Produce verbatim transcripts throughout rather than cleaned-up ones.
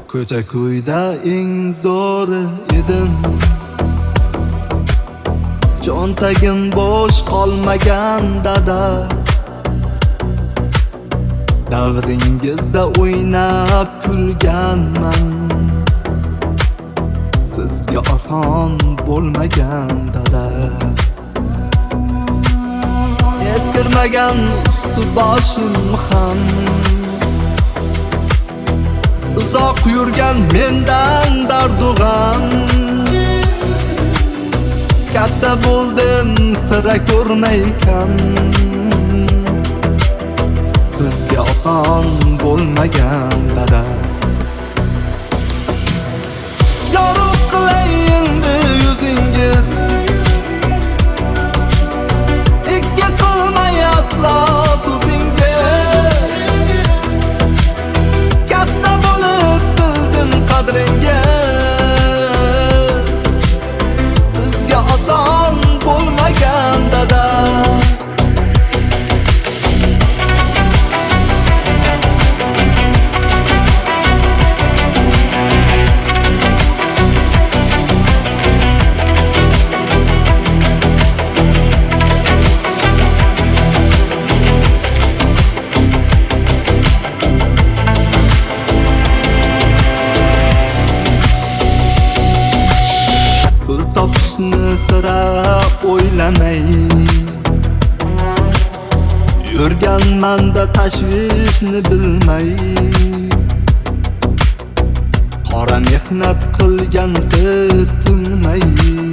Ko'cha ko'yda eng zo'ri edim. Cho'ntagim bo'sh qolmagan dada. Davringizda o'ynab kulganman. Sizga oson bo'lmagan dada. Eskirmagan usti boshim ham, uzoq yurgan mendan dardug'am. Katta bo'ldim sira ko'rmay kam. Sizga oson bo'lmagan dada. Yorug' qilay endi yuzingiz, ikki qilmay aslo so'zingiz. Katta bo'lib bildim qadringiz. Sizga oson bo'lmagan dada. Topishni sira o'ylamay yurganman-da tashvishni bilmay. Qora mehnat qilgansiz tinmay.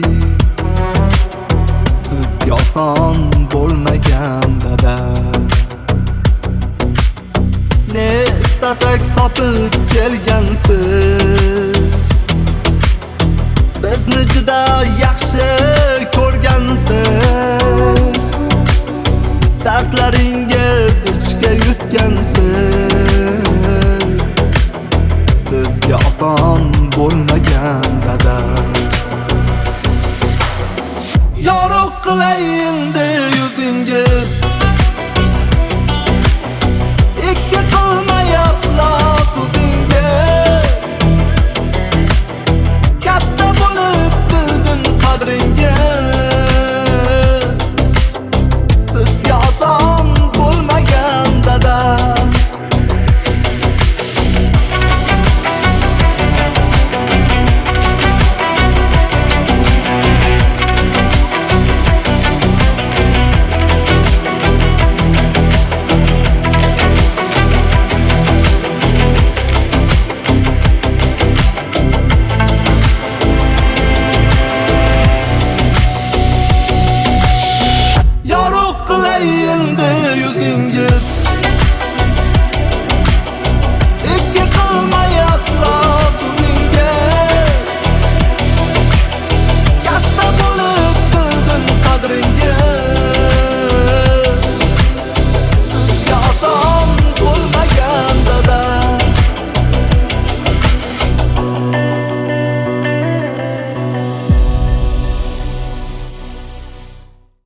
Sizga oson bo'lmagan dada. Ne istasak topib kelgansiz. Bizni juda yaxshi ko'rgansiz. Dardlaringiz ichga yutgansiz. Sizga oson bo'lmagan dada. Yorug' qilay endi yuzingiz,